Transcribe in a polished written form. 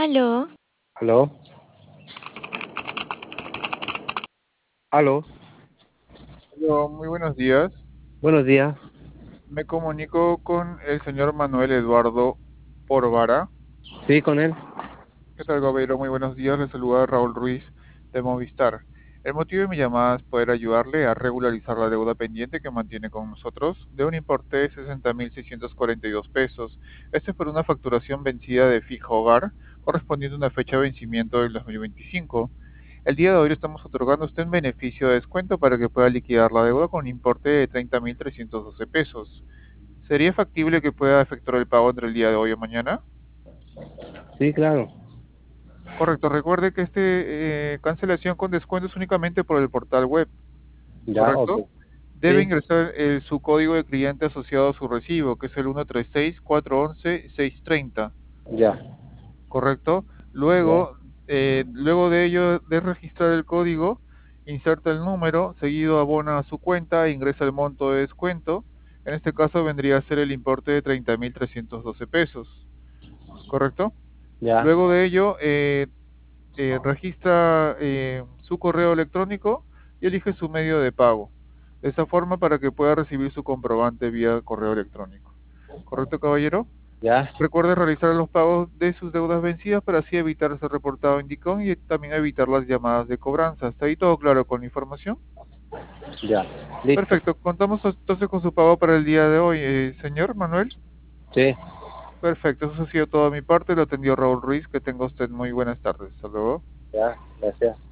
Aló, ¿Aló? ¿Aló? Hola, muy buenos días. Buenos días. Me comunico con el señor Manuel Eduardo Porvara. Sí, con él. ¿Qué tal, Gobero? Muy buenos días. Le saluda Raúl Ruiz de Movistar. El motivo de mi llamada es poder ayudarle a regularizar la deuda pendiente que mantiene con nosotros de un importe de 60.642 pesos. Este es por una facturación vencida de fijo hogar correspondiente a una fecha de vencimiento del 2025. El día de hoy le estamos otorgando a usted un beneficio de descuento para que pueda liquidar la deuda con un importe de 30.312 pesos. ¿Sería factible que pueda efectuar el pago entre el día de hoy o mañana? Sí, claro. Correcto, recuerde que cancelación con descuento es únicamente por el portal web, Ya, ok. ¿correcto? Debe Sí, ingresar su código de cliente asociado a su recibo, que es el 136-411-630, ya, ¿correcto? ya, Luego de ello, de registrar el código, inserta el número, seguido abona a su cuenta e ingresa el monto de descuento. En este caso vendría a ser el importe de 30.312 pesos, ¿correcto? ya, Luego de ello, registra su correo electrónico y elige su medio de pago. De esa forma para que pueda recibir su comprobante vía correo electrónico. ¿Correcto, caballero? ya, Recuerde realizar los pagos de sus deudas vencidas para así evitar ser reportado en DICOM y también evitar las llamadas de cobranza. ¿Está ahí todo claro con la información? ya. Listo. Perfecto. Contamos entonces con su pago para el día de hoy, señor Manuel. Sí, Perfecto. Eso ha sido todo de mi parte. Lo atendió Raúl Ruiz. Que tenga usted muy buenas tardes. Hasta luego. ya, gracias.